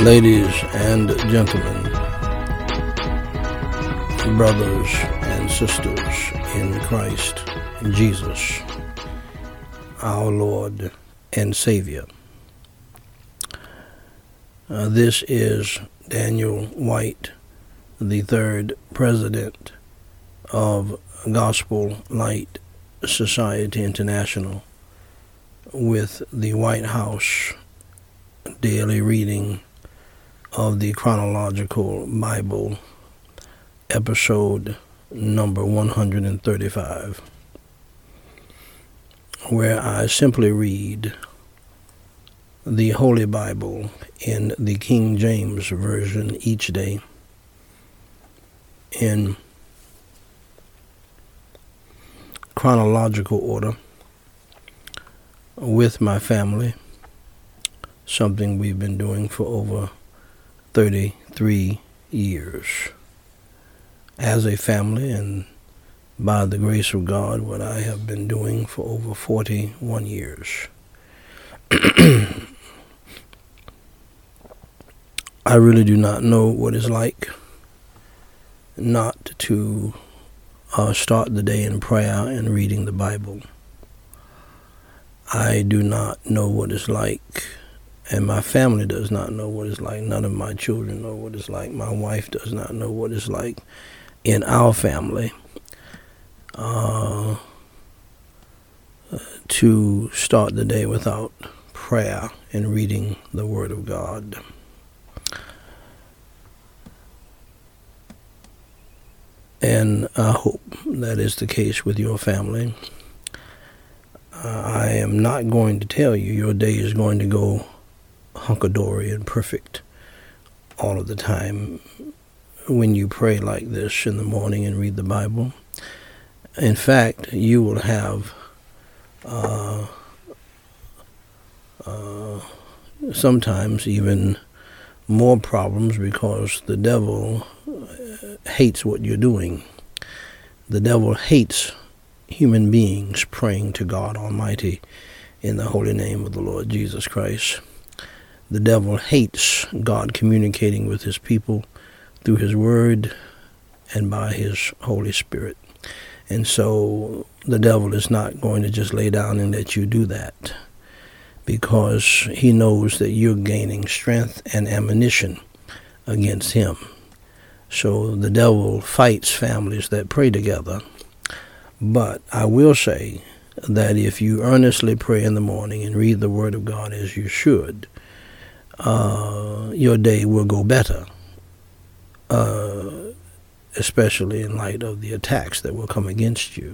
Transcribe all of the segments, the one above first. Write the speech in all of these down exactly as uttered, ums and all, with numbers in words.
Ladies and gentlemen, brothers and sisters in Christ Jesus, our Lord and Savior. Uh, this is Daniel White, the third president of Gospel Light Society International, with the White House daily reading of the Chronological Bible, episode number one hundred thirty-five, where I simply read the Holy Bible in the King James Version each day in chronological order with my family, something we've been doing for over thirty-three years as a family, and by the grace of God, what I have been doing for over forty-one years. I really do not know what it's like not to uh, start the day in prayer and reading the Bible. I do not know what it's like, and my family does not know what it's like. None of my children know what it's like. My wife does not know what it's like in our family uh, to start the day without prayer and reading the Word of God. And I hope that is the case with your family. Uh, I am not going to tell you your day is going to go hunky-dory and perfect all of the time when you pray like this in the morning and read the Bible. In fact, you will have uh, uh, sometimes even more problems because the devil hates what you're doing. The devil hates human beings praying to God Almighty in the holy name of the Lord Jesus Christ. The devil hates God communicating with his people through his word and by his Holy Spirit. And so the devil is not going to just lay down and let you do that, because he knows that you're gaining strength and ammunition against him. So the devil fights families that pray together. But I will say that if you earnestly pray in the morning and read the Word of God as you should, uh, your day will go better, uh, especially in light of the attacks that will come against you.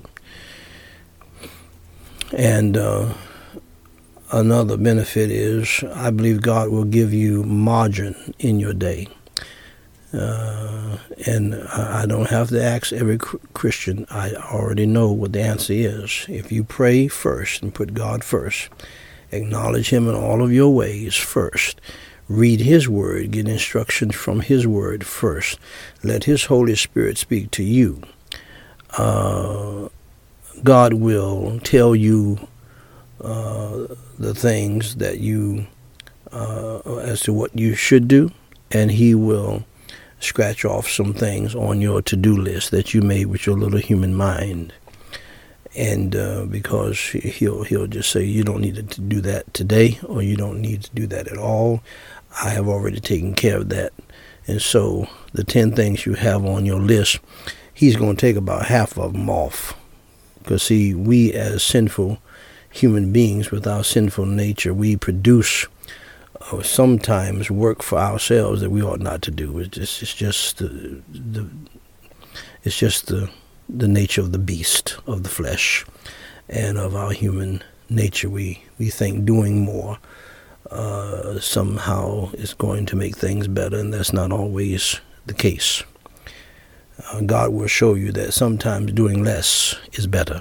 And uh, another benefit is I believe God will give you margin in your day. Uh, and I don't have to ask every Christian. I already know what the answer is. If you pray first and put God first, acknowledge him in all of your ways first, read his word, get instructions from his word first, let his Holy Spirit speak to you, uh, God will tell you uh, the things that you, uh, as to what you should do, and he will scratch off some things on your to-do list that you made with your little human mind. And uh, because he'll he'll just say, you don't need to do that today, or you don't need to do that at all. I have already taken care of that. And so the ten things you have on your list, he's going to take about half of them off. Because, see, we as sinful human beings with our sinful nature, we produce or sometimes work for ourselves that we ought not to do. It's just, it's just the, the it's just the the nature of the beast, of the flesh, and of our human nature. We we think doing more uh, somehow is going to make things better, and that's not always the case. Uh, God will show you that sometimes doing less is better.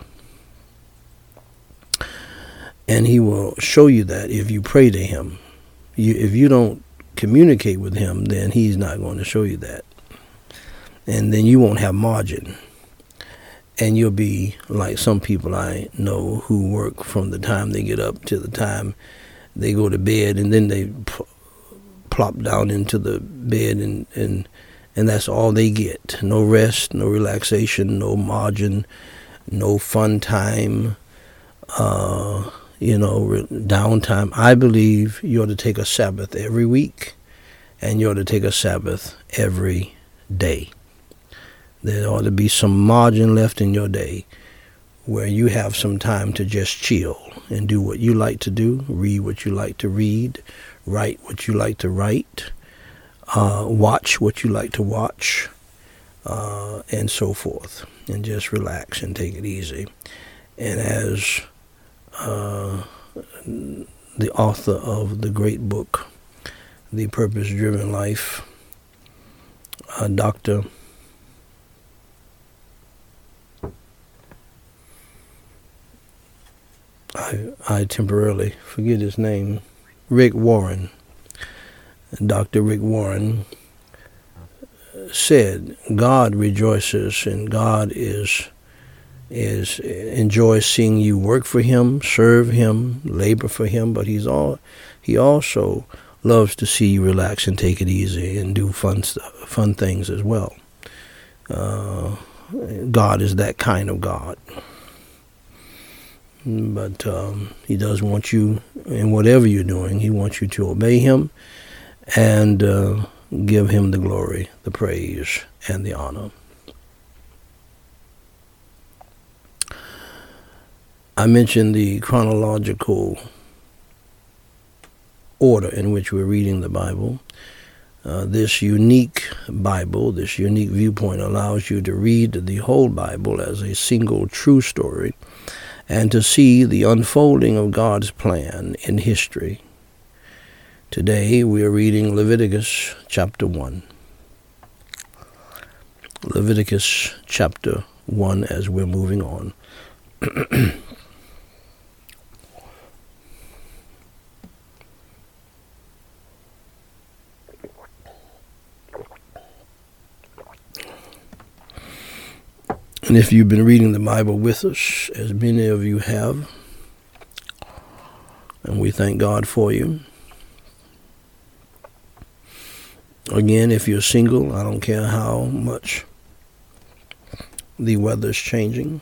And he will show you that if you pray to him. You, if you don't communicate with him, then he's not going to show you that. And then you won't have margin. And you'll be like some people I know who work from the time they get up to the time they go to bed, and then they p- plop down into the bed, and, and, and that's all they get. No rest, no relaxation, no margin, no fun time, uh, you know, re- downtime. I believe you ought to take a Sabbath every week, and you ought to take a Sabbath every day. There ought to be some margin left in your day where you have some time to just chill and do what you like to do, read what you like to read, write what you like to write, uh, watch what you like to watch, uh, and so forth. And just relax and take it easy. And as uh, the author of the great book, The Purpose-Driven Life, uh, Doctor I, I temporarily forget his name, Rick Warren, Doctor Rick Warren, said, God rejoices and God is is enjoys seeing you work for him, serve him, labor for him, but he's all he also loves to see you relax and take it easy and do fun stuff, fun things as well. Uh, God is that kind of God. But um, he does want you, in whatever you're doing, he wants you to obey him and uh, give him the glory, the praise, and the honor. I mentioned the chronological order in which we're reading the Bible. Uh, this unique Bible, this unique viewpoint allows you to read the whole Bible as a single true story and to see the unfolding of God's plan in history. Today we are reading Leviticus chapter one. Leviticus chapter one as we're moving on. And if you've been reading the Bible with us, as many of you have, and we thank God for you. Again, if you're single, I don't care how much the weather's changing.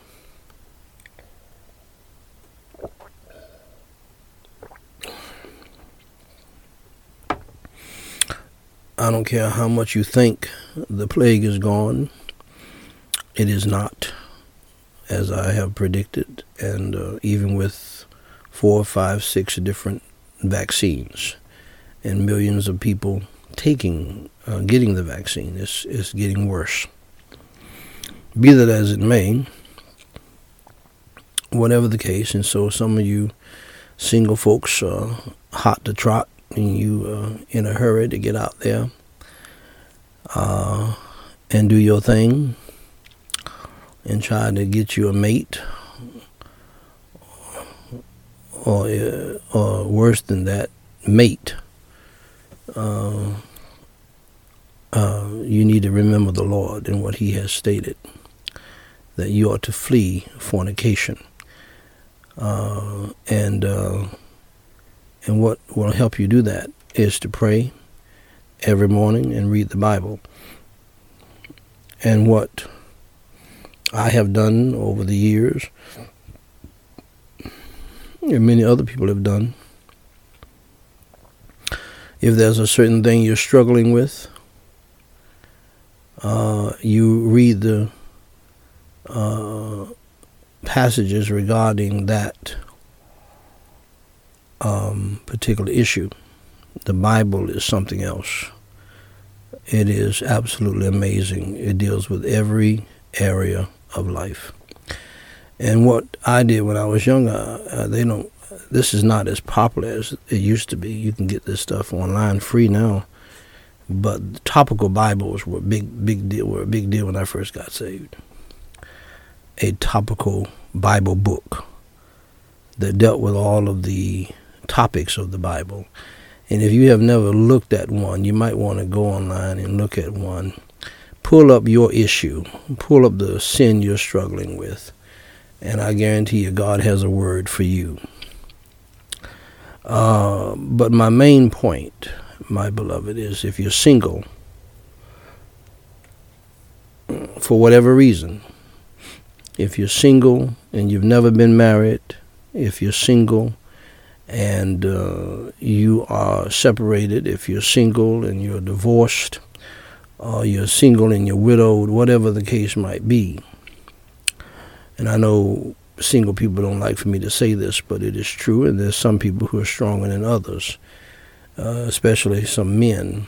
I don't care how much you think the plague is gone. It is not, as I have predicted, and uh, even with four, five, six different vaccines and millions of people taking, uh, getting the vaccine, it's, it's getting worse. Be that as it may, whatever the case, and so some of you single folks are hot to trot, and you are in a hurry to get out there uh, and do your thing, and try to get you a mate, or uh, or worse than that, mate. Uh, uh, you need to remember the Lord and what he has stated, that you ought to flee fornication. Uh, and uh, and what will help you do that is to pray every morning and read the Bible. And what I have done over the years, and many other people have done, if there's a certain thing you're struggling with, uh, you read the uh, passages regarding that um, particular issue. The Bible is something else. It is absolutely amazing. It deals with every area of life. And what I did when I was younger, uh, they don't, this is not as popular as it used to be. You can get this stuff online free now. But topical Bibles were a big, big deal, were a big deal when I first got saved. A topical Bible book that dealt with all of the topics of the Bible. And if you have never looked at one, you might want to go online and look at one. Pull up your issue. Pull up the sin you're struggling with. And I guarantee you God has a word for you. Uh, but my main point, my beloved, is if you're single, for whatever reason, if you're single and you've never been married, if you're single and uh, you are separated, if you're single and you're divorced, or you're single and you're widowed, whatever the case might be. And I know single people don't like for me to say this, but it is true, and there's some people who are stronger than others, uh, especially some men.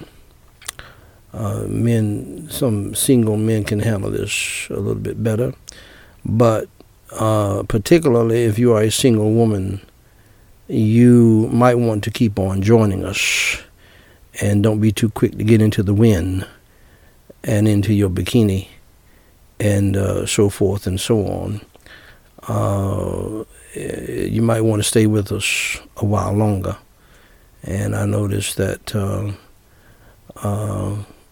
Uh, men, some single men can handle this a little bit better, but uh, particularly if you are a single woman, you might want to keep on joining us, and don't be too quick to get into the wind and into your bikini and uh, so forth and so on. Uh, you might want to stay with us a while longer. And I noticed that uh, uh,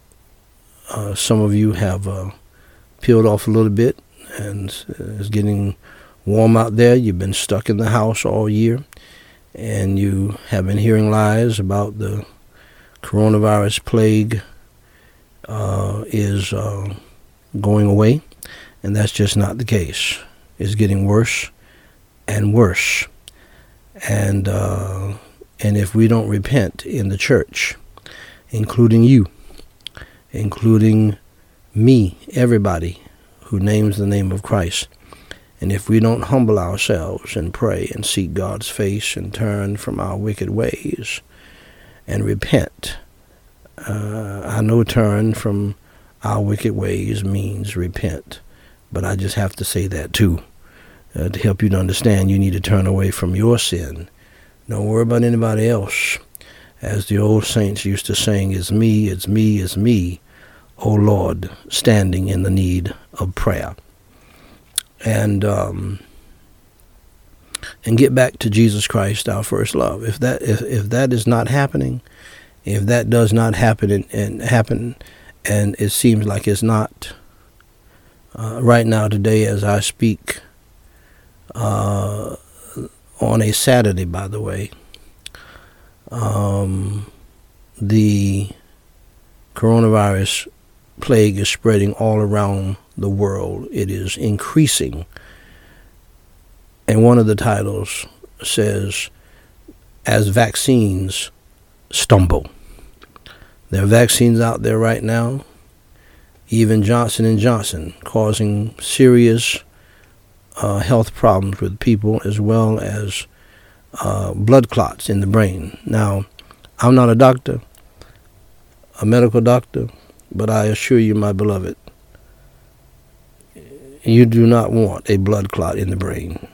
uh, some of you have uh, peeled off a little bit, and it's getting warm out there. You've been stuck in the house all year, and you have been hearing lies about the coronavirus plague uh, is uh, going away, and that's just not the case. It's getting worse and worse. And uh, and if we don't repent in the church, including you, including me, everybody who names the name of Christ, and if we don't humble ourselves and pray and seek God's face and turn from our wicked ways and repent, uh, I know turn from our wicked ways means repent. But I just have to say that too, uh, to help you to understand you need to turn away from your sin. Don't worry about anybody else. As the old saints used to sing, it's me, it's me, it's me, O Lord, standing in the need of prayer. And um, and get back to Jesus Christ, our first love. If that if, if that is not happening, if that does not happen and, and happen, and it seems like it's not, Uh, right now, today, as I speak, uh, on a Saturday, by the way, um, the coronavirus plague is spreading all around the world. It is increasing. And one of the titles says, as vaccines stumble. There are vaccines out there right now, even Johnson and Johnson, causing serious uh, health problems with people, as well as uh, blood clots in the brain. Now, I'm not a doctor, a medical doctor, but I assure you, my beloved, you do not want a blood clot in the brain.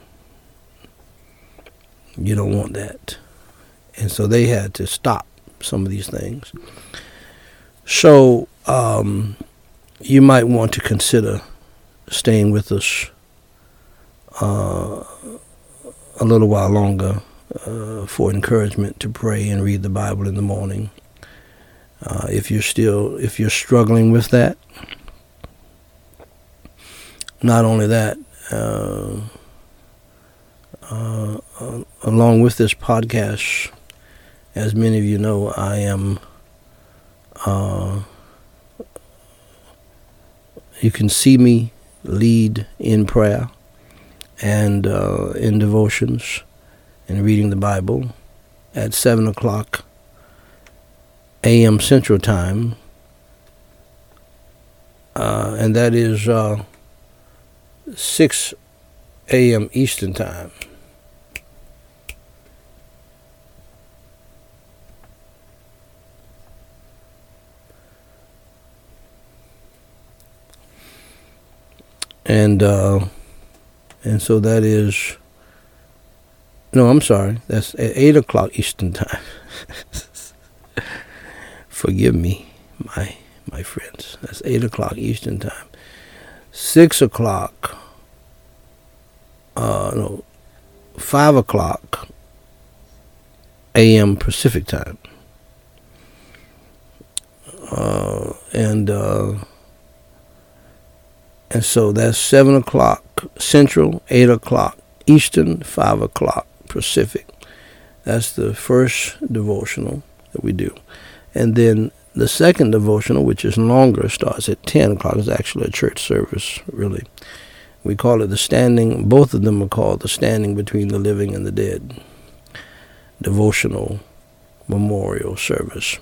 You don't want that. And so they had to stop some of these things. So, um... you might want to consider staying with us uh, a little while longer uh, for encouragement to pray and read the Bible in the morning. Uh, if you're still, if you're struggling with that, not only that, uh, uh, uh, along with this podcast, as many of you know, I am. Uh, You can see me lead in prayer and uh, in devotions and reading the Bible at seven o'clock a m Central Time, uh, and that is uh, six a m Eastern Time. And uh, and so that is, no, I'm sorry, that's at eight o'clock Eastern Time. Forgive me, my my friends. That's eight o'clock Eastern Time. Six o'clock, uh, no, five o'clock a m Pacific Time. Uh, and uh, and so that's seven o'clock Central, eight o'clock Eastern, five o'clock Pacific. That's the first devotional that we do. And then the second devotional, which is longer, starts at ten o'clock. It's actually a church service, really. We call it the standing, both of them are called the standing between the living and the dead devotional memorial service.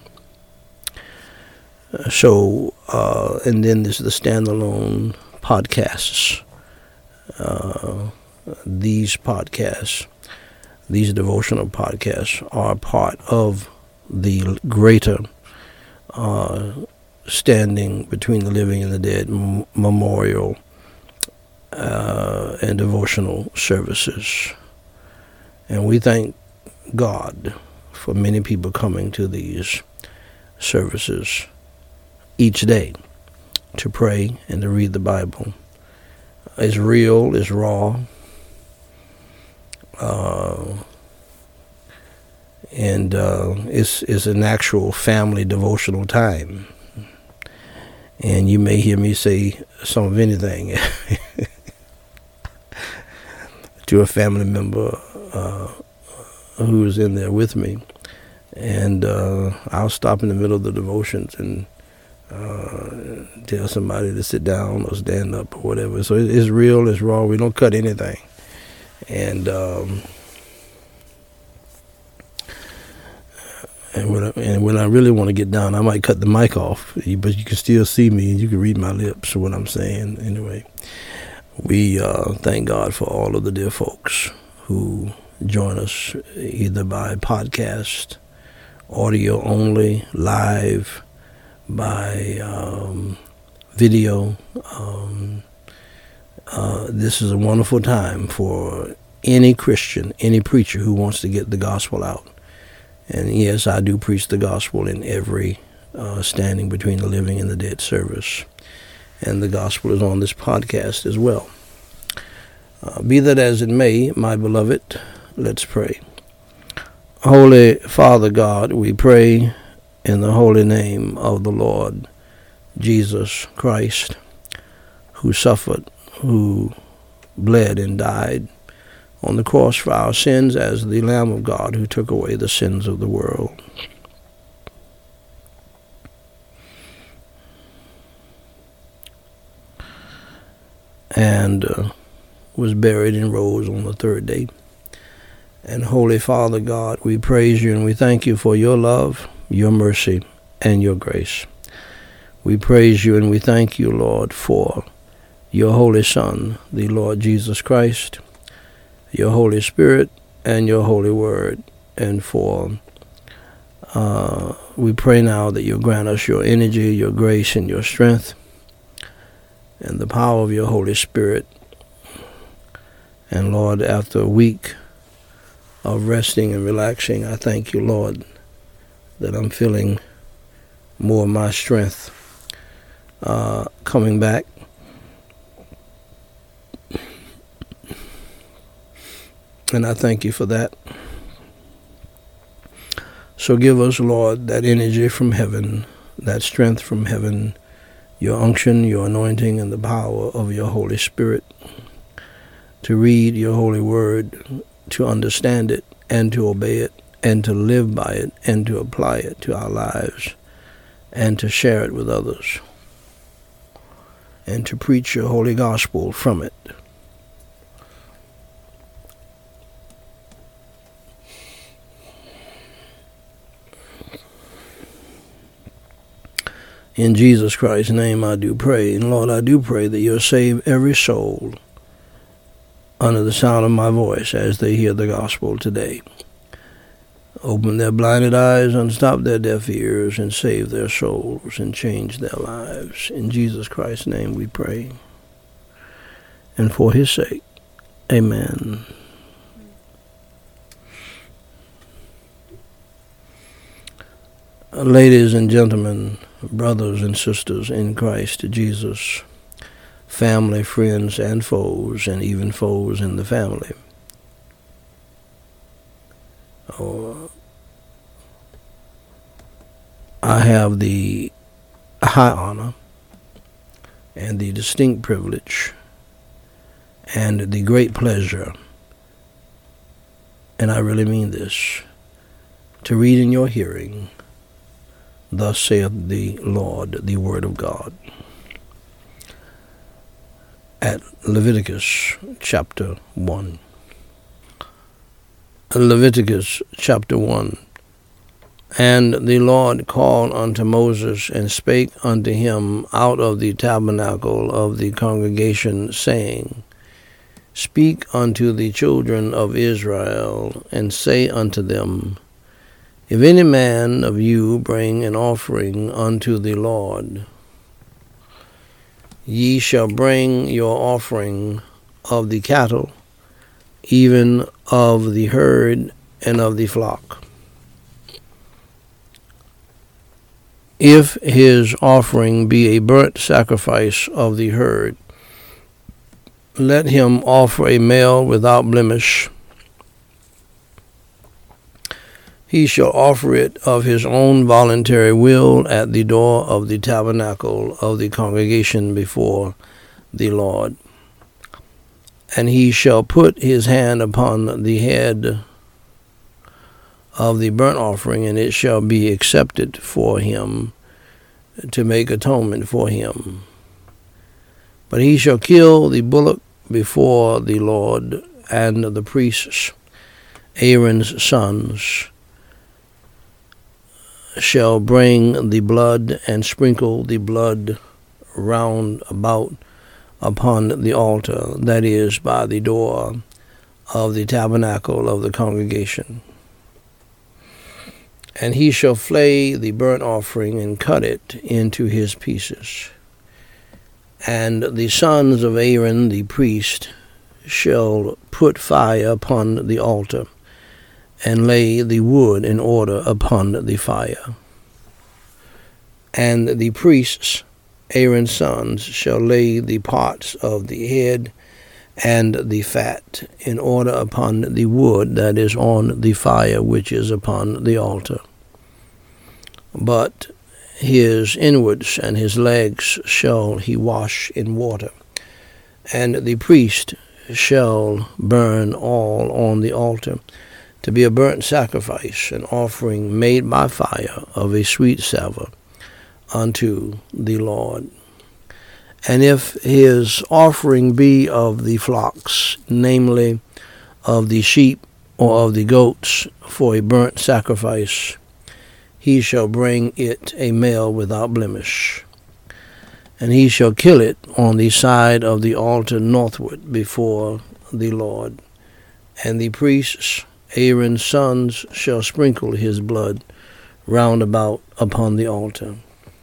Uh, so, uh, and then there's the standalone podcasts. Uh, these podcasts, these devotional podcasts are part of the greater uh, standing between the living and the dead m- memorial uh, and devotional services. And we thank God for many people coming to these services each day to pray and to read the Bible. It's real, it's raw, uh, and uh, it's, it's an actual family devotional time. And you may hear me say some of anything to a family member uh, who's in there with me. And uh, I'll stop in the middle of the devotions and uh, tell somebody to sit down or stand up or whatever. So it's real, it's raw. We don't cut anything. And um, and when I, and when I really want to get down, I might cut the mic off, but you can still see me and you can read my lips or what I'm saying. Anyway, we uh, thank God for all of the dear folks who join us either by podcast, audio only, live, by um, video. Um, uh, this is a wonderful time for any Christian, any preacher who wants to get the gospel out. And yes, I do preach the gospel in every uh, standing between the living and the dead service. And the gospel is on this podcast as well. Uh, be that as it may, my beloved, let's pray. Holy Father God, we pray in the holy name of the Lord Jesus Christ, who suffered, who bled and died on the cross for our sins as the Lamb of God who took away the sins of the world. And uh, was buried and rose on the third day. And Holy Father God, we praise you and we thank you for your love, your mercy, and your grace. We praise you and we thank you, Lord, for your Holy Son, the Lord Jesus Christ, your Holy Spirit, and your Holy Word. And for, uh, we pray now that you'll grant us your energy, your grace, and your strength, and the power of your Holy Spirit. And Lord, after a week of resting and relaxing, I thank you, Lord, that I'm feeling more of my strength uh, coming back. And I thank you for that. So give us, Lord, that energy from heaven, that strength from heaven, your unction, your anointing, and the power of your Holy Spirit to read your holy word, to understand it, and to obey it, and to live by it, and to apply it to our lives, and to share it with others, and to preach your holy gospel from it. In Jesus Christ's name I do pray. And Lord, I do pray that you'll save every soul under the sound of my voice as they hear the gospel today. Open their blinded eyes, unstop their deaf ears, and save their souls and change their lives. In Jesus Christ's name we pray. And for his sake, amen. Ladies and gentlemen, brothers and sisters in Christ Jesus, family, friends, and foes, and even foes in the family. Oh, I have the high honor and the distinct privilege and the great pleasure, and I really mean this, to read in your hearing Thus saith the Lord, the word of God. At Leviticus chapter one. Leviticus chapter one. And the Lord called unto Moses, and spake unto him out of the tabernacle of the congregation, saying, Speak unto the children of Israel, and say unto them, If any man of you bring an offering unto the Lord, ye shall bring your offering of the cattle, even of the herd and of the flock. If his offering be a burnt sacrifice of the herd, let him offer a male without blemish. He shall offer it of his own voluntary will at the door of the tabernacle of the congregation before the Lord. And he shall put his hand upon the head of the burnt offering, and it shall be accepted for him to make atonement for him. But he shall kill the bullock before the Lord, and the priests, Aaron's sons, shall bring the blood and sprinkle the blood round about upon the altar, that is, by the door of the tabernacle of the congregation. And he shall flay the burnt offering and cut it into his pieces. And the sons of Aaron the priest shall put fire upon the altar, and lay the wood in order upon the fire. And the priests, Aaron's sons, shall lay the parts of the head and the fat in order upon the wood that is on the fire which is upon the altar. But his inwards and his legs shall he wash in water, and the priest shall burn all on the altar, to be a burnt sacrifice, an offering made by fire of a sweet savour unto the Lord. And if his offering be of the flocks, namely of the sheep or of the goats, for a burnt sacrifice, he shall bring it a male without blemish. And he shall kill it on the side of the altar northward before the Lord. And the priests, Aaron's sons, shall sprinkle his blood round about upon the altar.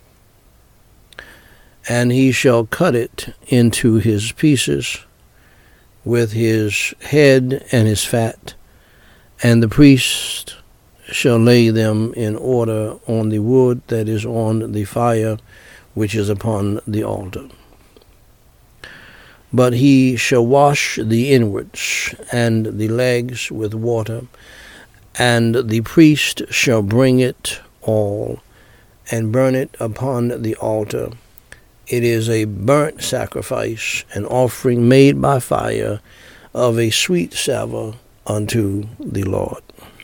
And he shall cut it into his pieces with his head and his fat, and the priest shall lay them in order on the wood that is on the fire which is upon the altar. But he shall wash the inwards and the legs with water, and the priest shall bring it all, and burn it upon the altar. It is a burnt sacrifice, an offering made by fire of a sweet savour unto the Lord.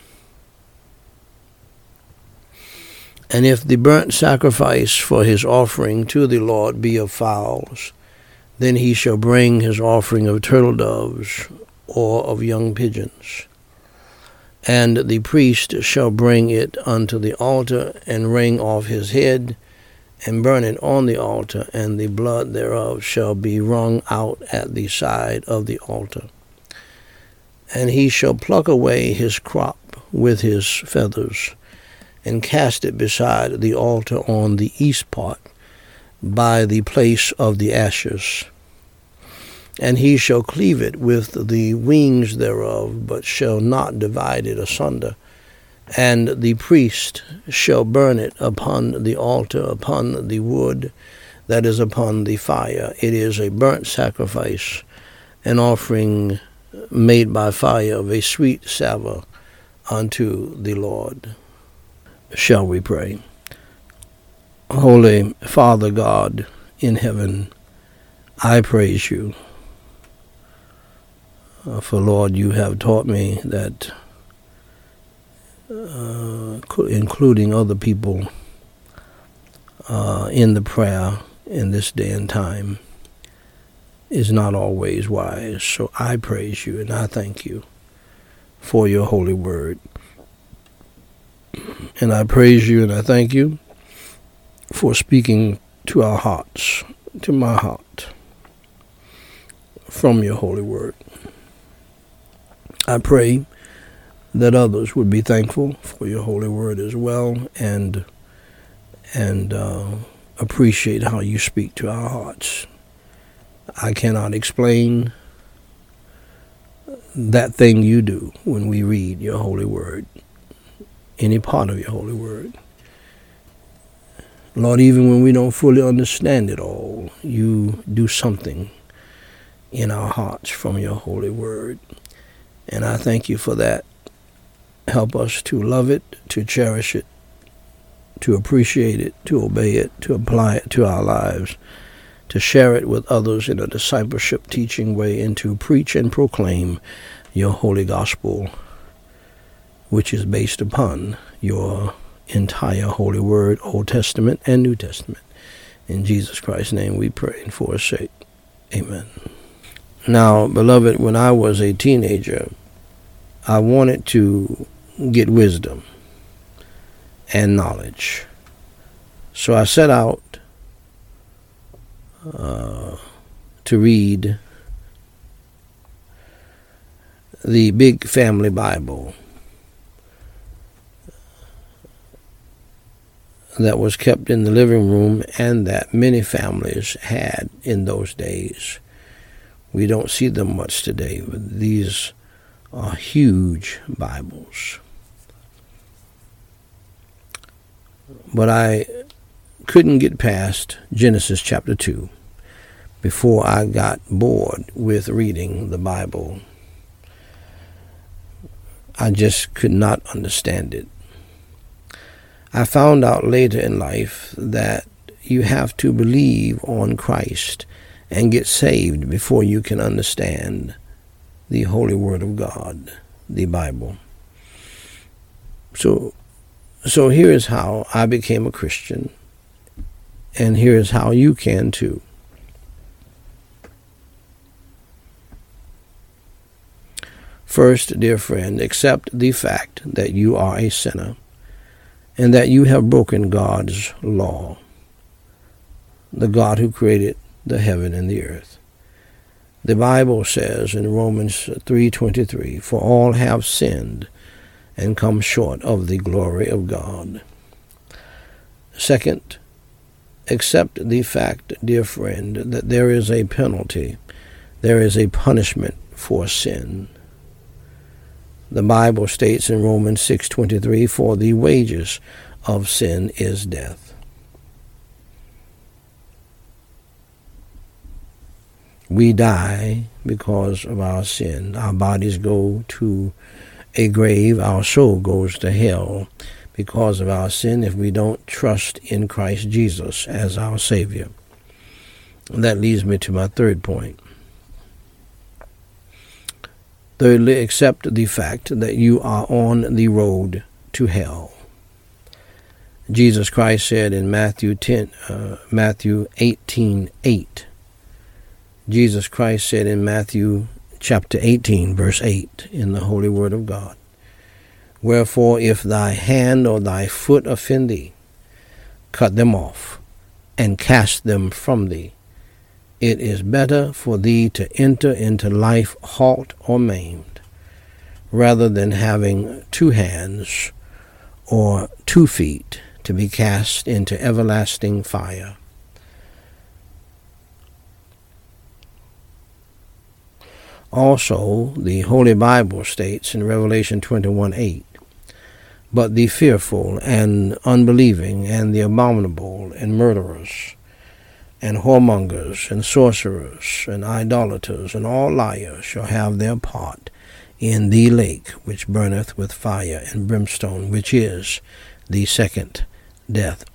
And if the burnt sacrifice for his offering to the Lord be of fowls, then he shall bring his offering of turtle doves or of young pigeons. And the priest shall bring it unto the altar, and wring off his head, and burn it on the altar, and the blood thereof shall be wrung out at the side of the altar. And he shall pluck away his crop with his feathers, and cast it beside the altar on the east part, by the place of the ashes. And he shall cleave it with the wings thereof, but shall not divide it asunder. And the priest shall burn it upon the altar, upon the wood that is upon the fire. It is a burnt sacrifice, an offering made by fire of a sweet savour unto the Lord. Shall we pray? Holy Father God in heaven, I praise you. Uh, for, Lord, you have taught me that, uh, including other people, uh, in the prayer in this day and time is not always wise. So I praise you and I thank you for your holy word. And I praise you and I thank you for speaking to our hearts, to my heart, from your holy word. I pray that others would be thankful for your holy word as well, and and uh, appreciate how you speak to our hearts. I cannot explain that thing you do when we read your holy word, any part of your holy word. Lord, even when we don't fully understand it all, you do something in our hearts from your holy word. And I thank you for that. Help us to love it, to cherish it, to appreciate it, to obey it, to apply it to our lives, to share it with others in a discipleship teaching way, and to preach and proclaim your holy gospel, which is based upon your entire holy word, Old Testament and New Testament. In Jesus Christ's name we pray and for his sake. Amen. Now, beloved, when I was a teenager, I wanted to get wisdom and knowledge. So I set out uh, to read the Big Family Bible that was kept in the living room and that many families had in those days. We don't see them much today, but these are huge Bibles. But I couldn't get past Genesis chapter two before I got bored with reading the Bible. I just could not understand it. I found out later in life that you have to believe on Christ and get saved before you can understand the Holy Word of God, the Bible. So, so here is how I became a Christian, and here is how you can too. First, dear friend, accept the fact that you are a sinner and that you have broken God's law, the God who created the heaven and the earth. The Bible says in Romans three twenty-three, "For all have sinned and come short of the glory of God." Second, accept the fact, dear friend, that there is a penalty, there is a punishment for sin. The Bible states in Romans six twenty-three, "For the wages of sin is death." We die because of our sin. Our bodies go to a grave. Our soul goes to hell because of our sin if we don't trust in Christ Jesus as our Savior. And that leads me to my third point. Thirdly, accept the fact that you are on the road to hell. Jesus Christ said in Matthew ten, uh, Matthew eighteen eight. Jesus Christ said in Matthew chapter eighteen, verse eight, in the Holy Word of God, "Wherefore, if thy hand or thy foot offend thee, cut them off, and cast them from thee. It is better for thee to enter into life halt or maimed, rather than having two hands or two feet to be cast into everlasting fire." Also, the Holy Bible states in Revelation twenty-one eight, "But the fearful and unbelieving and the abominable and murderers and whoremongers and sorcerers and idolaters and all liars shall have their part in the lake which burneth with fire and brimstone, which is the second death."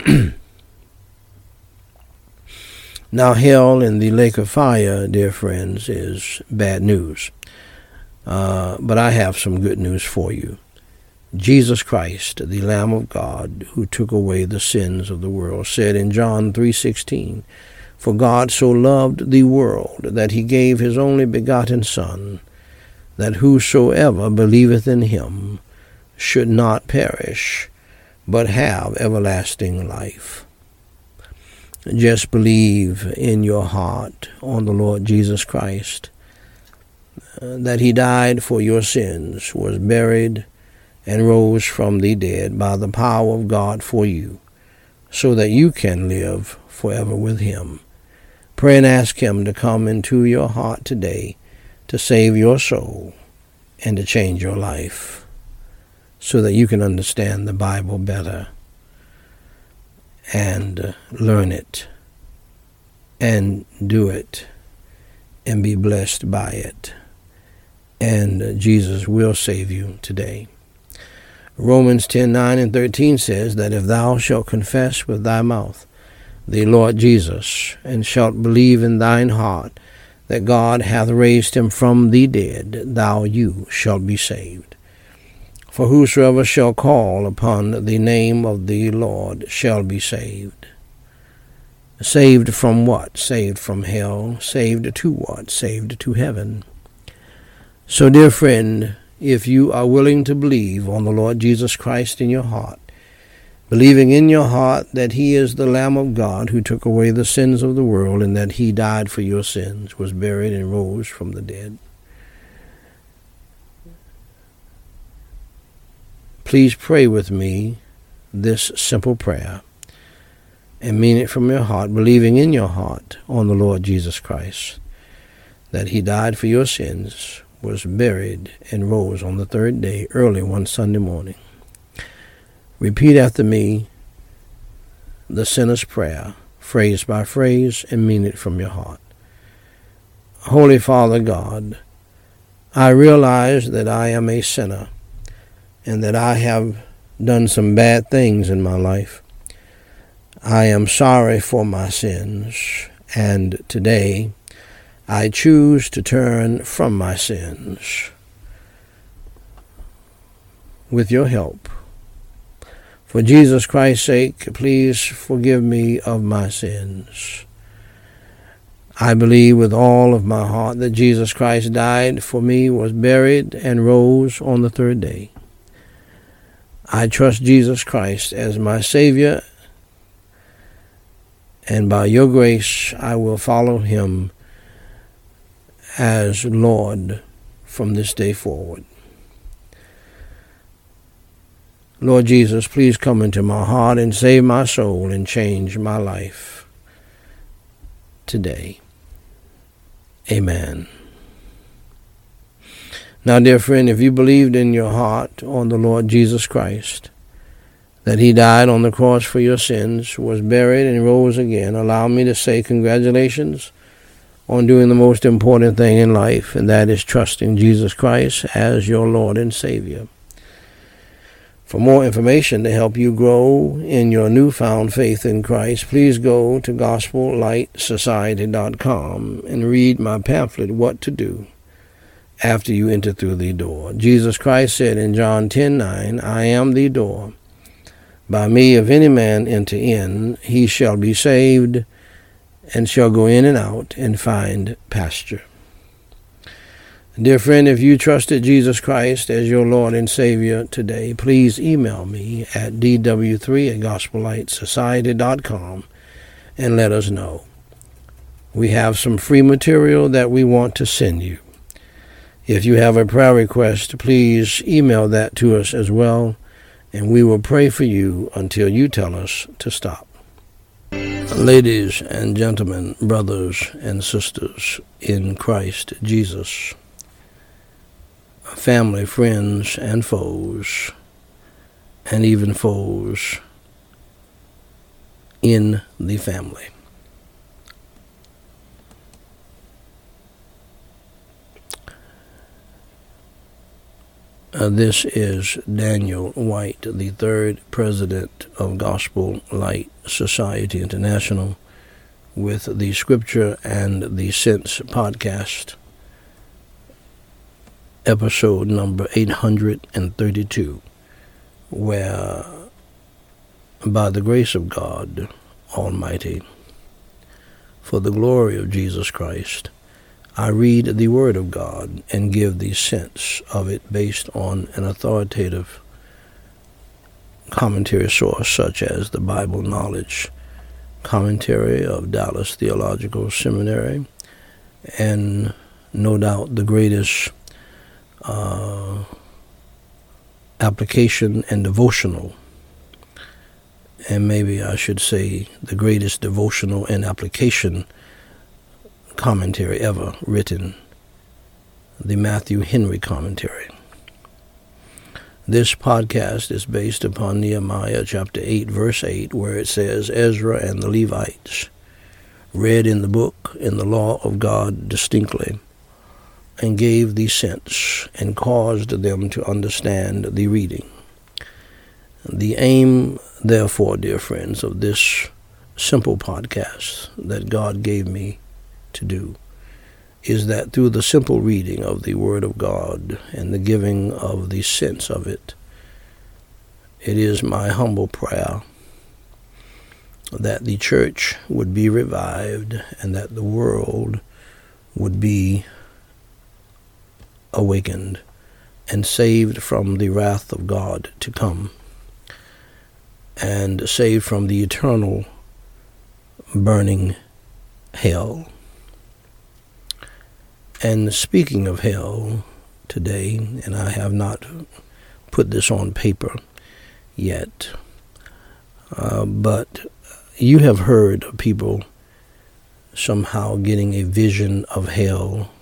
Now, hell and the lake of fire, dear friends, is bad news. Uh, but I have some good news for you. Jesus Christ, the Lamb of God, who took away the sins of the world, said in John three sixteen, "For God so loved the world that he gave his only begotten Son, that whosoever believeth in him should not perish, but have everlasting life." Just believe in your heart on the Lord Jesus Christ, uh, that he died for your sins, was buried, and rose from the dead by the power of God for you, so that you can live forever with him. Pray and ask him to come into your heart today to save your soul and to change your life, so that you can understand the Bible better and uh, learn it and do it and be blessed by it. And uh, Jesus will save you today. Romans ten nine and thirteen says that if thou shalt confess with thy mouth the Lord Jesus, and shalt believe in thine heart that God hath raised him from the dead, thou you shalt be saved. For whosoever shall call upon the name of the Lord shall be saved. Saved from what? Saved from hell. Saved to what? Saved to heaven. So, dear friend, if you are willing to believe on the Lord Jesus Christ in your heart, believing in your heart that he is the Lamb of God who took away the sins of the world, and that he died for your sins, was buried, and rose from the dead, please pray with me this simple prayer and mean it from your heart, believing in your heart on the Lord Jesus Christ, that he died for your sins, was buried, and rose on the third day early one Sunday morning. Repeat after me the sinner's prayer, phrase by phrase, and mean it from your heart. Holy Father God, I realize that I am a sinner and that I have done some bad things in my life. I am sorry for my sins, and today I choose to turn from my sins. With your help, for Jesus Christ's sake, please forgive me of my sins. I believe with all of my heart that Jesus Christ died for me, was buried, and rose on the third day. I trust Jesus Christ as my Savior, and by your grace I will follow him as Lord from this day forward. Lord Jesus, please come into my heart and save my soul and change my life today. Amen. Now, dear friend, if you believed in your heart on the Lord Jesus Christ, that he died on the cross for your sins, was buried, and rose again, allow me to say congratulations on doing the most important thing in life, and that is trusting Jesus Christ as your Lord and Savior. For more information to help you grow in your newfound faith in Christ, please go to gospel light society dot com and read my pamphlet, What to Do After You Enter Through the Door. Jesus Christ said in John ten nine, I am the door. By me, if any man enter in, he shall be saved, and shall go in and out and find pasture. Dear friend, if you trusted Jesus Christ as your Lord and Savior today, please email me at d w three at gospel light society dot com and let us know. We have some free material that we want to send you. If you have a prayer request, please email that to us as well, and we will pray for you until you tell us to stop. Ladies and gentlemen, brothers and sisters in Christ Jesus, family, friends, and foes, and even foes in the family. Uh, this is Daniel White, the third president of Gospel Light Society International, with the Scripture and the Sense podcast, episode number eight hundred thirty-two. where by the grace of God Almighty, for the glory of Jesus Christ, I read the Word of God and give the sense of it based on an authoritative commentary source such as the Bible Knowledge Commentary of Dallas Theological Seminary, and no doubt the greatest uh, application and devotional, and maybe I should say the greatest devotional and application commentary ever written, the Matthew Henry Commentary. This podcast is based upon Nehemiah chapter eight, verse eight, where it says, Ezra and the Levites read in the book in the law of God distinctly, and gave the sense and caused them to understand the reading. The aim, therefore, dear friends, of this simple podcast that God gave me to do is that through the simple reading of the Word of God and the giving of the sense of it, it is my humble prayer that the church would be revived and that the world would be awakened and saved from the wrath of God to come, and saved from the eternal burning hell. And speaking of hell today, and I have not put this on paper yet, uh, but you have heard of people somehow getting a vision of hell,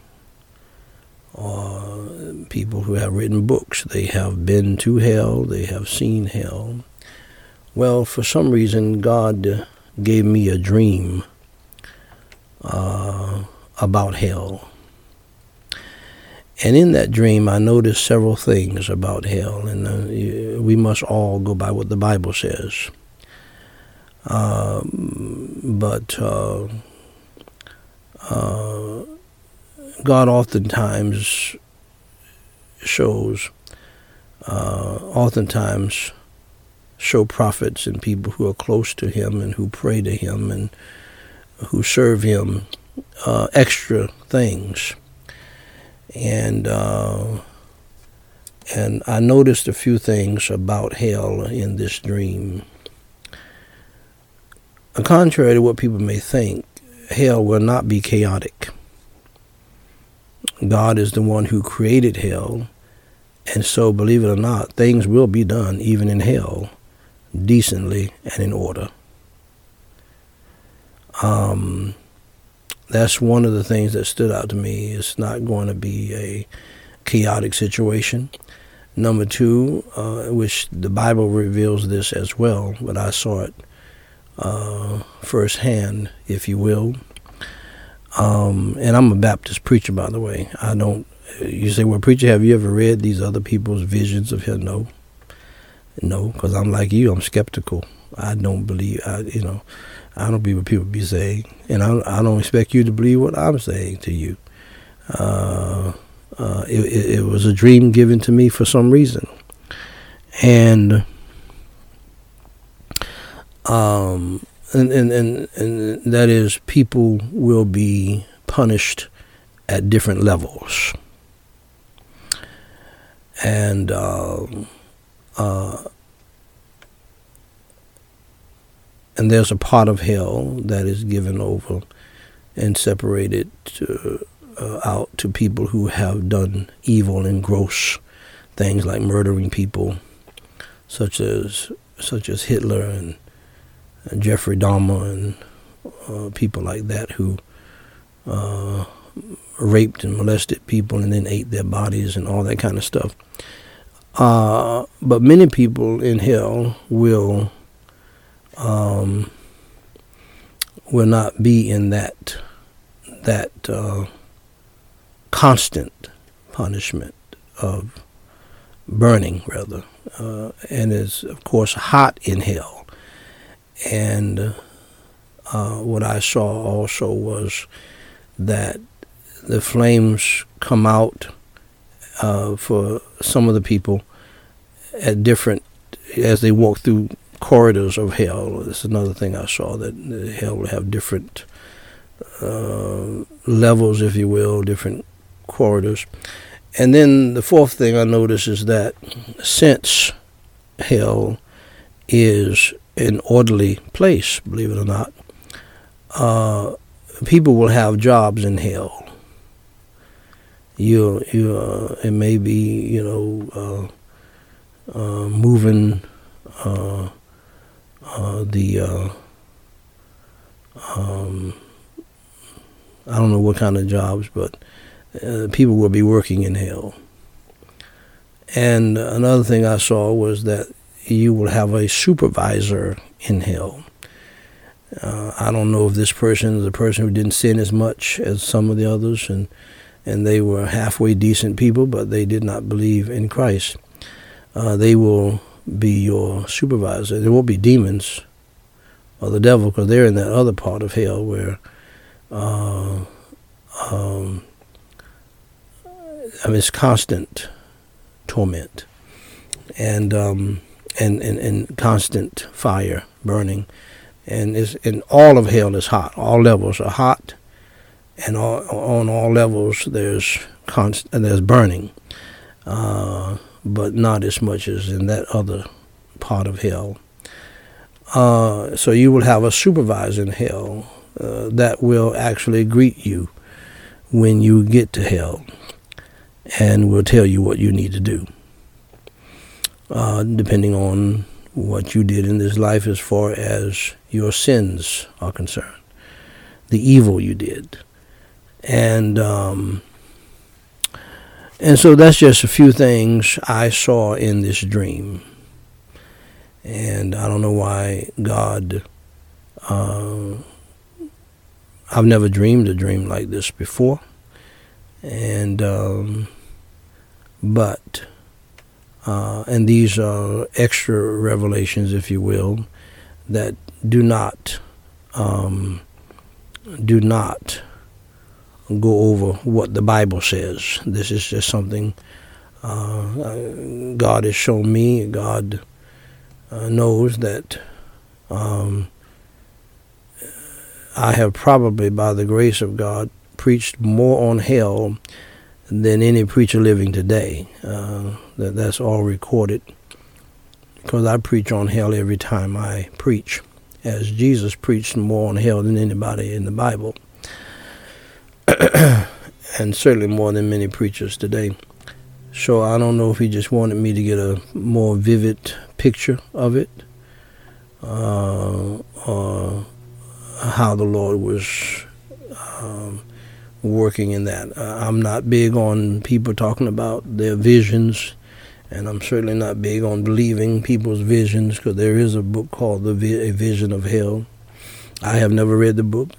or people who have written books. They have been to hell, they have seen hell. Well, for some reason, God gave me a dream uh, about hell. And in that dream, I noticed several things about hell, and uh, we must all go by what the Bible says. Uh, but uh, uh, God oftentimes shows, uh, oftentimes show prophets and people who are close to Him and who pray to Him and who serve Him uh, extra things. And uh, and I noticed a few things about hell in this dream. Contrary to what people may think, hell will not be chaotic. God is the one who created hell, and so, believe it or not, things will be done even in hell, decently and in order. Um... That's one of the things that stood out to me. It's not going to be a chaotic situation. Number two, uh, which the Bible reveals this as well, but I saw it uh, firsthand, if you will. Um, and I'm a Baptist preacher, by the way. I don't, you say, well, preacher, have you ever read these other people's visions of hell? No. No, because I'm like you, I'm skeptical. I don't believe, I, you know, I don't believe what people be saying, and I, I don't expect you to believe what I'm saying to you. Uh, uh, it, it, it was a dream given to me for some reason, and um, and, and and and that is, people will be punished at different levels, and. Uh, uh, And there's a part of hell that is given over and separated to, uh, out to people who have done evil and gross things like murdering people, such as such as Hitler and, and Jeffrey Dahmer and uh, people like that who uh, raped and molested people and then ate their bodies and all that kind of stuff. Uh, but many people in hell will. Um, will not be in that that uh, constant punishment of burning, rather, uh, and is of course hot in hell. And uh, what I saw also was that the flames come out uh, for some of the people at different as they walk through corridors of hell, it's another thing I saw, that hell will have different uh, levels, if you will, different corridors. And then the fourth thing I noticed is that since hell is an orderly place, believe it or not, uh, people will have jobs in hell. You, you, uh, it may be, you know, uh, uh, moving uh, uh, the, uh, um, I don't know what kind of jobs, but uh, people will be working in hell. And another thing I saw was that you will have a supervisor in hell. Uh, I don't know if this person is a person who didn't sin as much as some of the others, and and they were halfway decent people, but they did not believe in Christ. Uh, they will be your supervisor. There won't be demons or the devil, because they're in that other part of hell where, uh, um, I mean, it's constant torment and um, and, and and constant fire burning, and it's, and all of hell is hot. All levels are hot. And all, on all levels, there's const- there's burning, uh, but not as much as in that other part of hell. Uh, so you will have a supervisor in hell uh, that will actually greet you when you get to hell, and will tell you what you need to do, uh, depending on what you did in this life as far as your sins are concerned, the evil you did. And um, and so that's just a few things I saw in this dream. And I don't know why God, uh, I've never dreamed a dream like this before. And, um, but, uh, and these are extra revelations, if you will, that do not, um, do not go over what the Bible says. This is just something uh, God has shown me. God uh, knows that um, I have probably, by the grace of God, preached more on hell than any preacher living today. Uh, that that's all recorded, because I preach on hell every time I preach, as Jesus preached more on hell than anybody in the Bible. And certainly more than many preachers today. So I don't know if he just wanted me to get a more vivid picture of it, uh, or how the Lord was um, working in that. Uh, I'm not big on people talking about their visions, and I'm certainly not big on believing people's visions, because there is a book called The Vi- A Vision of Hell. I have never read the book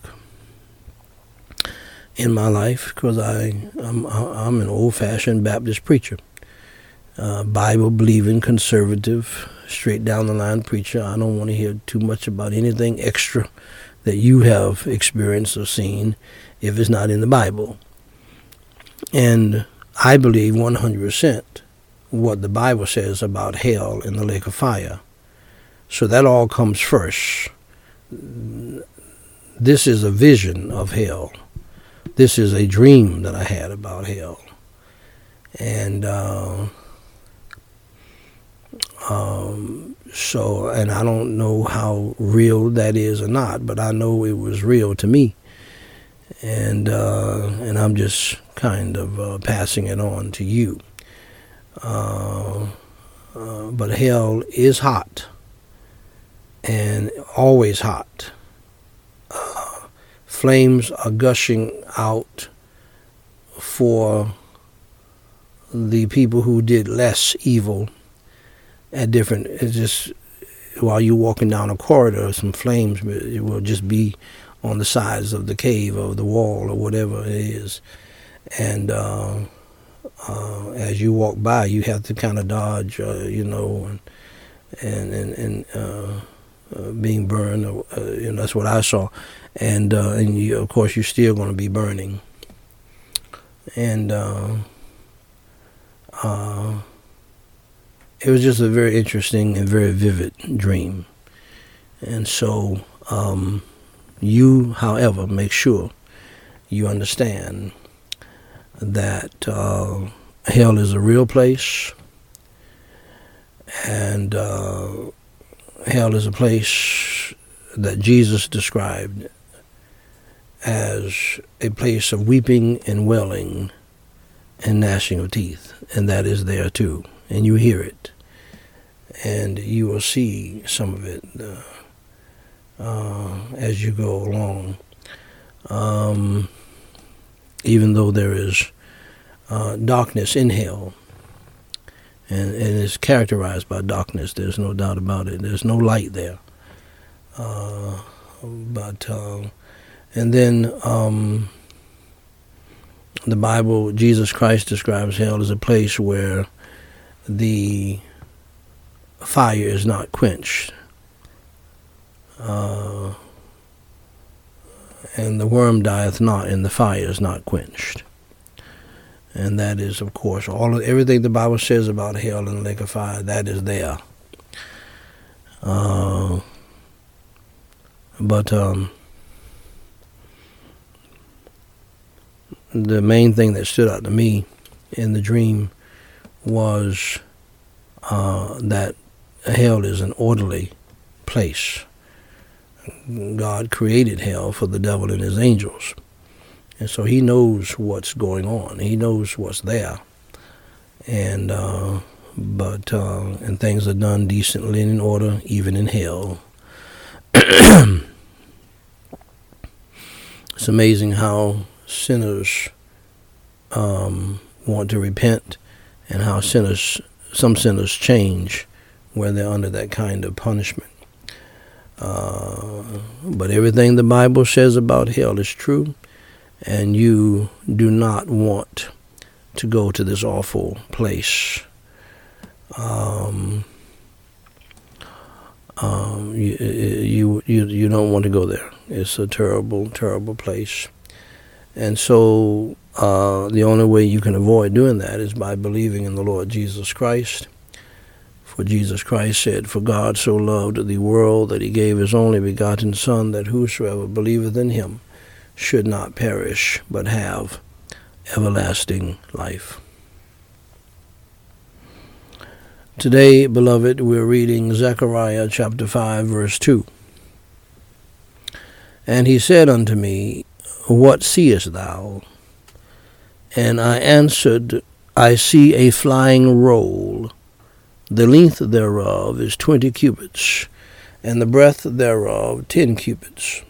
in my life, because I I'm, I'm an old-fashioned Baptist preacher, uh, Bible-believing, conservative, straight-down-the-line preacher. I don't want to hear too much about anything extra that you have experienced or seen if it's not in the Bible. And I believe one hundred percent what the Bible says about hell and the lake of fire. So that all comes first. This is a vision of hell. This is a dream that I had about hell. And uh, um, so, and I don't know how real that is or not, but I know it was real to me. And uh, and I'm just kind of uh, passing it on to you. Uh, uh, but hell is hot, and always hot. Uh, Flames are gushing out for the people who did less evil at different, it's just, while you're walking down a corridor, some flames, it will just be on the sides of the cave or the wall or whatever it is. And uh, uh, as you walk by, you have to kind of dodge, uh, you know, and, and, and, and uh, uh, being burned, uh, you know, that's what I saw. And uh, and you, of course, you're still going to be burning. And uh, uh, it was just a very interesting and very vivid dream. And so um, you, however, make sure you understand that uh, hell is a real place, and uh, hell is a place that Jesus described as a place of weeping and wailing and gnashing of teeth, and that is there too. And you hear it, and you will see some of it uh, uh, as you go along. Um, even though there is uh, darkness in hell, and, and it's characterized by darkness, there's no doubt about it. There's no light there. Uh, but uh, and then um, the Bible, Jesus Christ describes hell as a place where the fire is not quenched, uh, and the worm dieth not, and the fire is not quenched. And that is, of course, all of everything the Bible says about hell and the lake of fire. That is there. Uh, but um, the main thing that stood out to me in the dream was uh, that hell is an orderly place. God created hell for the devil and his angels. And so he knows what's going on. He knows what's there. And uh, but uh, and things are done decently and in order, even in hell. It's amazing how sinners um, want to repent, and how sinners, some sinners change when they're under that kind of punishment. Uh, but everything the Bible says about hell is true, and you do not want to go to this awful place. Um, um, you, you you you don't want to go there. It's a terrible, terrible place. And so uh, the only way you can avoid doing that is by believing in the Lord Jesus Christ. For Jesus Christ said, "For God so loved the world that he gave his only begotten Son, that whosoever believeth in him should not perish, but have everlasting life." Today, beloved, we're reading Zechariah chapter five, verse two. "And he said unto me, What seest thou? And I answered, I see a flying roll. The length thereof is twenty cubits, and the breadth thereof ten cubits."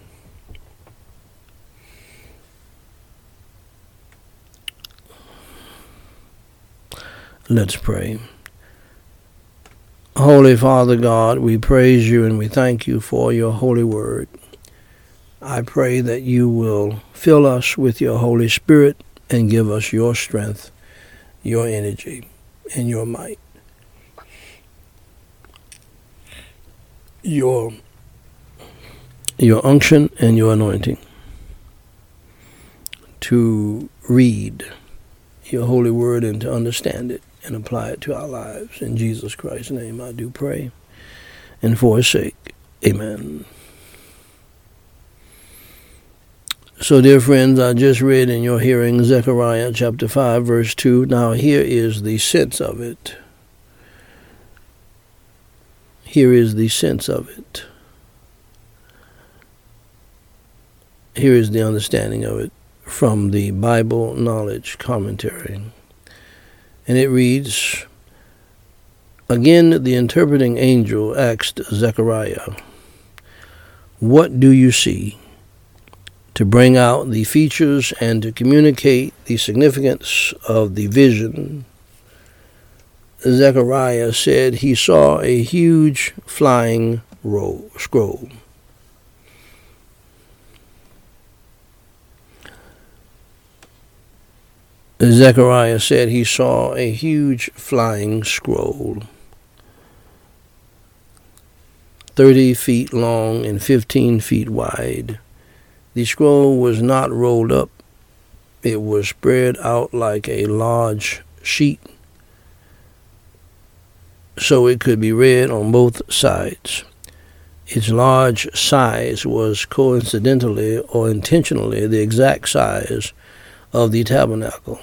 Let's pray. Holy Father God, we praise you and we thank you for your holy word. I pray that you will fill us with your Holy Spirit and give us your strength, your energy, and your might. Your, your unction and your anointing to read your holy word and to understand it and apply it to our lives. In Jesus Christ's name I do pray, and for his sake, amen. So, dear friends, I just read in your hearing Zechariah chapter five, verse two. Now here is the sense of it. Here is the sense of it. Here is the understanding of it from the Bible Knowledge Commentary. And it reads, "Again the interpreting angel asked Zechariah, What do you see? To bring out the features and to communicate the significance of the vision, Zechariah said he saw a huge flying roll, scroll. Zechariah said he saw a huge flying scroll, thirty feet long and fifteen feet wide. The scroll was not rolled up. It was spread out like a large sheet, so it could be read on both sides. Its large size was coincidentally or intentionally the exact size of the tabernacle,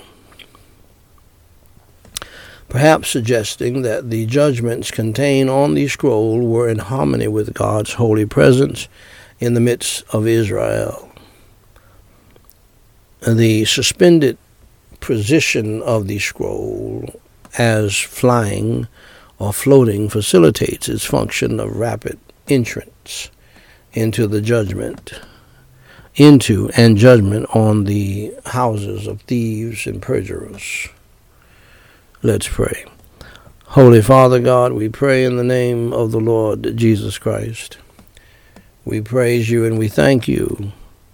perhaps suggesting that the judgments contained on the scroll were in harmony with God's holy presence in the midst of Israel. The suspended position of the scroll as flying or floating facilitates its function of rapid entrance into the judgment, into and judgment on the houses of thieves and perjurers. Let's pray. Holy Father God, we pray in the name of the Lord Jesus Christ. We praise you and we thank you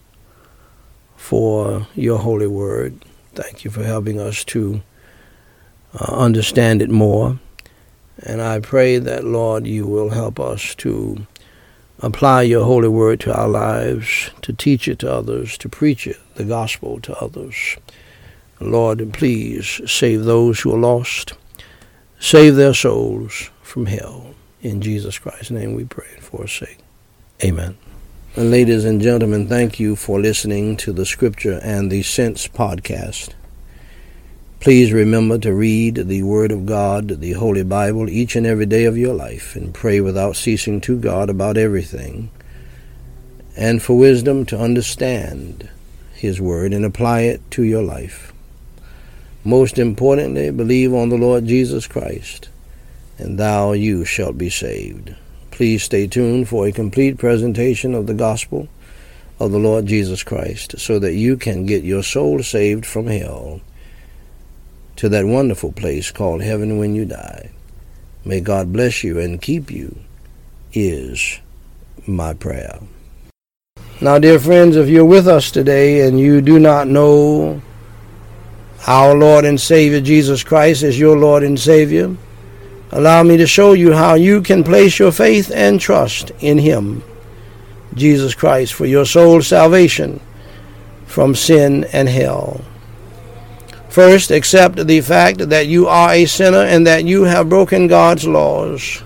for your holy word. Thank you for helping us to uh, understand it more. And I pray that, Lord, you will help us to apply your holy word to our lives, to teach it to others, to preach it, the gospel to others. Lord, please save those who are lost. Save their souls from hell. In Jesus Christ's name we pray and for our sake. Amen. And ladies and gentlemen, thank you for listening to the Scripture and the Sense podcast. Please remember to read the Word of God, the Holy Bible, each and every day of your life, and pray without ceasing to God about everything, and for wisdom to understand His Word and apply it to your life. Most importantly, believe on the Lord Jesus Christ, and thou you shalt be saved. Please stay tuned for a complete presentation of the gospel of the Lord Jesus Christ, so that you can get your soul saved from hell to that wonderful place called heaven when you die. May God bless you and keep you, is my prayer. Now, dear friends, if you're with us today and you do not know our Lord and Savior Jesus Christ as your Lord and Savior, allow me to show you how you can place your faith and trust in Him, Jesus Christ, for your soul's salvation from sin and hell. First, accept the fact that you are a sinner and that you have broken God's laws.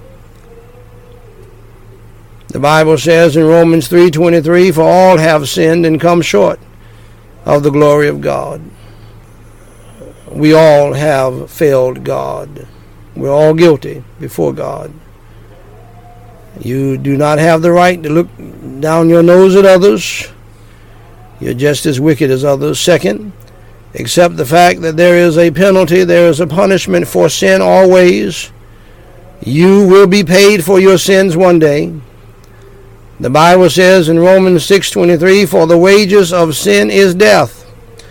The Bible says in Romans three twenty-three, for all have sinned and come short of the glory of God. We all have failed God. We're all guilty before God. You do not have the right to look down your nose at others. You're just as wicked as others. Second, accept the fact that there is a penalty, there is a punishment for sin always. You will be paid for your sins one day. The Bible says in Romans six twenty-three, for the wages of sin is death.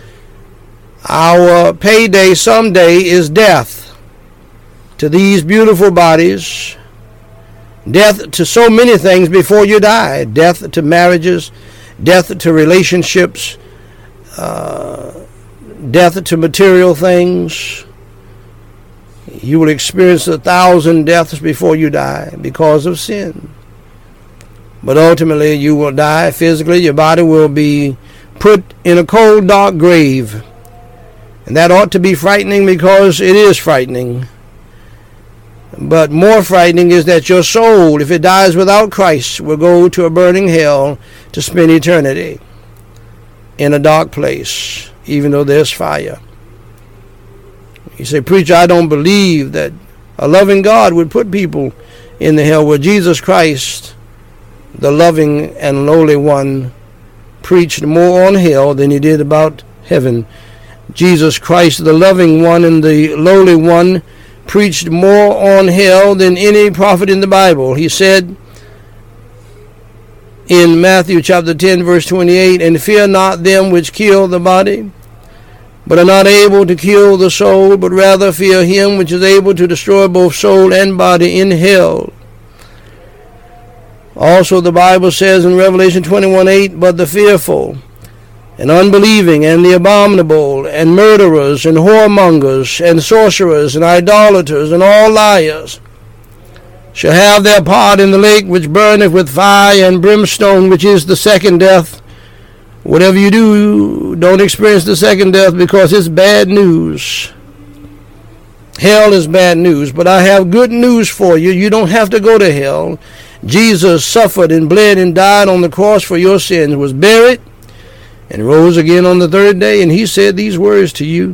Our payday someday is death to these beautiful bodies, death to so many things before you die, death to marriages, death to relationships, uh, death to material things. You will experience a thousand deaths before you die because of sin. But ultimately you will die physically. Your body will be put in a cold, dark grave. And that ought to be frightening, because it is frightening. But more frightening is that your soul, if it dies without Christ, will go to a burning hell to spend eternity in a dark place, even though there's fire. You say, preacher, I don't believe that a loving God would put people in the hell. Well, Jesus Christ, the loving and lowly one, preached more on hell than he did about heaven. Jesus Christ, the loving one and the lowly one, preached more on hell than any prophet in the Bible. He said in Matthew chapter ten, verse twenty-eight, and fear not them which kill the body, but are not able to kill the soul, but rather fear him which is able to destroy both soul and body in hell. Also the Bible says in Revelation twenty-one eight, but the fearful and unbelieving, and the abominable, and murderers, and whoremongers, and sorcerers, and idolaters, and all liars, shall have their part in the lake which burneth with fire and brimstone, which is the second death. Whatever you do, don't experience the second death, because it's bad news. Hell is bad news, but I have good news for you. You don't have to go to hell. Jesus suffered and bled and died on the cross for your sins, was buried, and rose again on the third day. And he said these words to you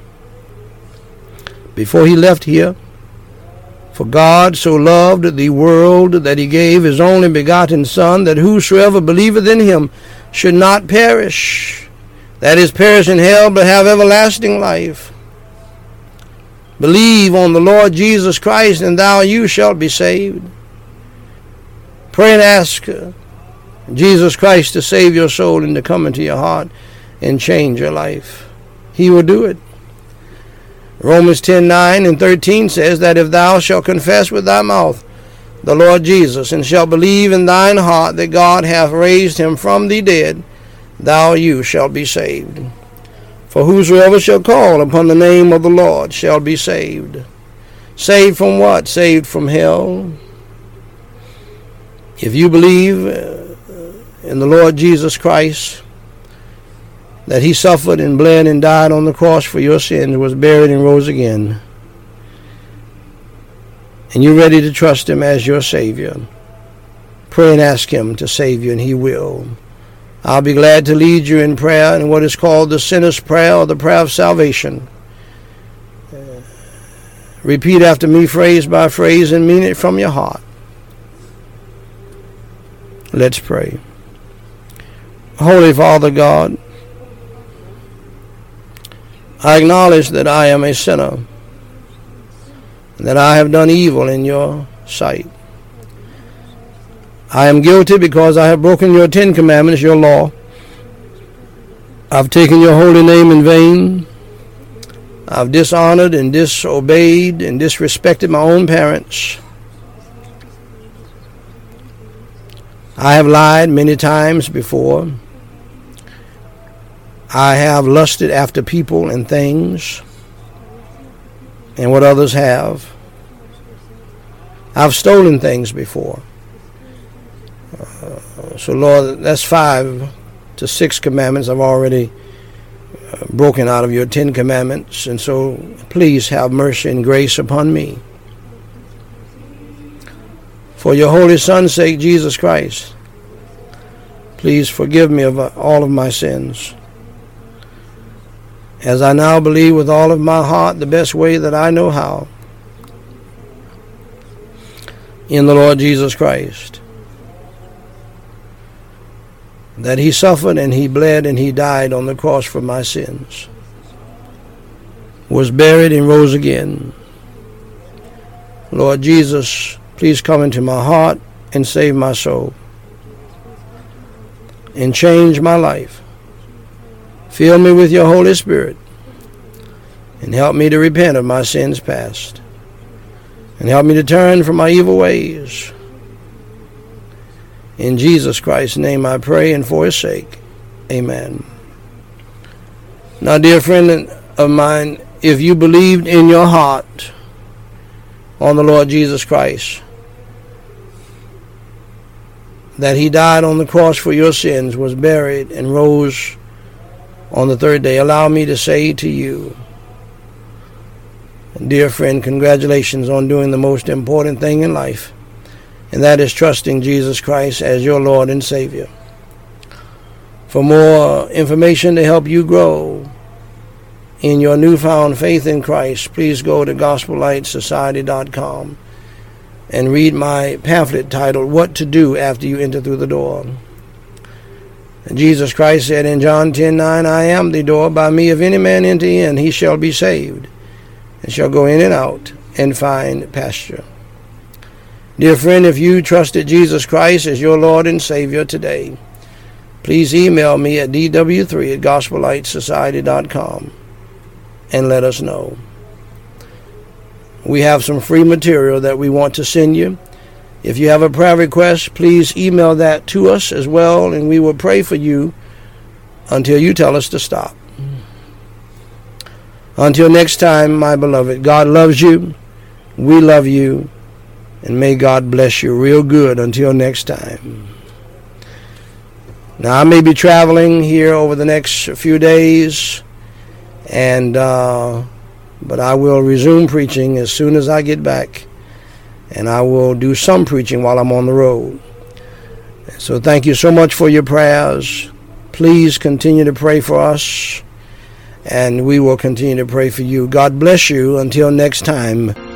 before he left here. For God so loved the world that he gave his only begotten Son, that whosoever believeth in him should not perish, that is, perish in hell, but have everlasting life. Believe on the Lord Jesus Christ, and thou you shalt be saved. Pray and ask Jesus Christ to save your soul and to come into your heart and change your life. He will do it. Romans ten nine and thirteen says that if thou shalt confess with thy mouth the Lord Jesus, and shalt believe in thine heart that God hath raised him from the dead, thou you shalt be saved. For whosoever shall call upon the name of the Lord shall be saved. Saved from what? Saved from hell. If you believe in the Lord Jesus Christ, that he suffered and bled and died on the cross for your sins, was buried and rose again, and you're ready to trust him as your Savior, pray and ask him to save you, and he will. I'll be glad to lead you in prayer in what is called the sinner's prayer, or the prayer of salvation. Repeat after me, phrase by phrase, and mean it from your heart. Let's pray. Holy Father God, I acknowledge that I am a sinner, and that I have done evil in your sight. I am guilty because I have broken your Ten Commandments, your law. I've taken your holy name in vain. I've dishonored and disobeyed and disrespected my own parents. I have lied many times before. I have lusted after people and things and what others have. I've stolen things before. Uh, so, Lord, that's five to six commandments I've already uh, broken out of your Ten Commandments. And so, please have mercy and grace upon me. For your holy Son's sake, Jesus Christ, please forgive me of all of my sins. As I now believe with all of my heart, the best way that I know how, in the Lord Jesus Christ, that he suffered and he bled and he died on the cross for my sins, was buried and rose again. Lord Jesus, please come into my heart and save my soul and change my life. Fill me with your Holy Spirit and help me to repent of my sins past, and help me to turn from my evil ways. In Jesus Christ's name I pray, and for his sake, amen. Now, dear friend of mine, if you believed in your heart on the Lord Jesus Christ, that he died on the cross for your sins, was buried, and rose on the third day, allow me to say to you, dear friend, congratulations on doing the most important thing in life, and that is trusting Jesus Christ as your Lord and Savior. For more information to help you grow in your newfound faith in Christ, please go to gospel light society dot com and read my pamphlet titled, What to Do After You Enter Through the Door. Jesus Christ said in John ten nine, I am the door. By me, if any man enter in, he shall be saved, and shall go in and out and find pasture. Dear friend, if you trusted Jesus Christ as your Lord and Savior today, please email me at d w three at gospel light society dot com and let us know. We have some free material that we want to send you. If you have a prayer request, please email that to us as well, and we will pray for you until you tell us to stop. Until next time, my beloved, God loves you, we love you, and may God bless you real good until next time. Now, I may be traveling here over the next few days, and uh, But I will resume preaching as soon as I get back, and I will do some preaching while I'm on the road. So thank you so much for your prayers. Please continue to pray for us, and we will continue to pray for you. God bless you. Until next time.